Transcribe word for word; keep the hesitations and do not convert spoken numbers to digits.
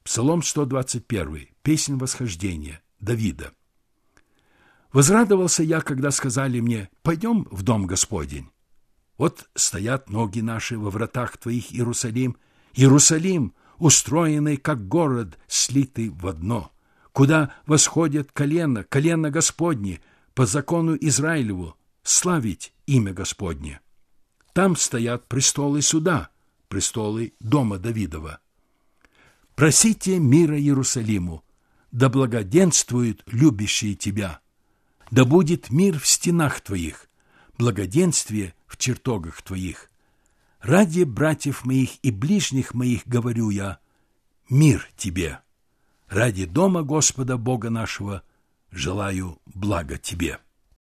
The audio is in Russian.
Псалом сто двадцать один, песнь восхождения, Давида. «Возрадовался я, когда сказали мне: пойдем в дом Господень. Вот стоят ноги наши во вратах Твоих, Иерусалим, Иерусалим, устроенный, как город, слитый в одно, куда восходят колено, колено Господне, по закону Израилеву, славить имя Господне. Там стоят престолы суда, престолы дома Давидова. Просите мира Иерусалиму, да благоденствуют любящие Тебя, да будет мир в стенах Твоих, благоденствие в чертогах Твоих. Ради братьев моих и ближних моих говорю я: мир Тебе. Ради дома Господа Бога нашего желаю блага Тебе».